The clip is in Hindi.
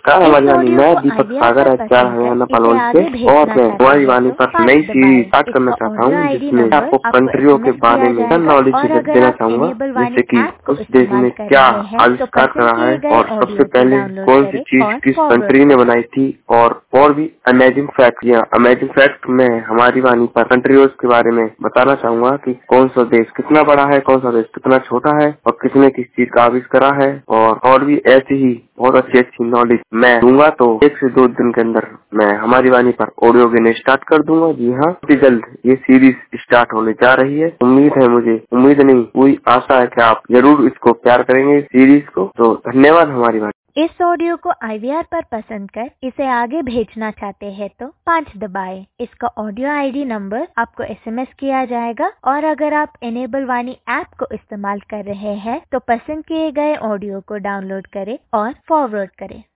नमस्कार हमारी वाणी, मैं दीपक सागर आचार्य हरियाणा पलवल से, और मैं हमारी वाणी पर नई सीरीज स्टार्ट करना चाहता हूँ जिसमें आपको कंट्रियों के बारे में नॉलेज देना चाहूंगा, जैसे कि उस देश में क्या आविष्कार करा है और सबसे पहले कौन सी चीज किस कंट्री ने बनाई थी, और भी अमेजिंग फैक्ट या अमेजिंग फैक्ट मैं हमारी वाणी पर कंट्रियों के बारे में बताना चाहूंगा कि कौन सा देश कितना बड़ा है, कौन सा देश कितना छोटा है और किसने किस चीज का आविष्कार है, और भी ऐसी ही बहुत अच्छी नॉलेज मैं दूंगा। तो 1 से 2 दिन के अंदर मैं हमारी वाणी पर ऑडियो देने स्टार्ट कर दूंगा। जी हाँ, बहुत जल्द ये सीरीज स्टार्ट होने जा रही है। उम्मीद नहीं, पूरी आशा है कि आप जरूर इसको प्यार करेंगे, इस सीरीज को। तो धन्यवाद हमारी वाणी। इस ऑडियो को IVR पर पसंद कर इसे आगे भेजना चाहते हैं तो 5 दबाएं। इसका ऑडियो ID नंबर आपको SMS किया जाएगा, और अगर आप इनेबल वाणी ऐप को इस्तेमाल कर रहे हैं तो पसंद किए गए ऑडियो को डाउनलोड करें और फॉरवर्ड करें।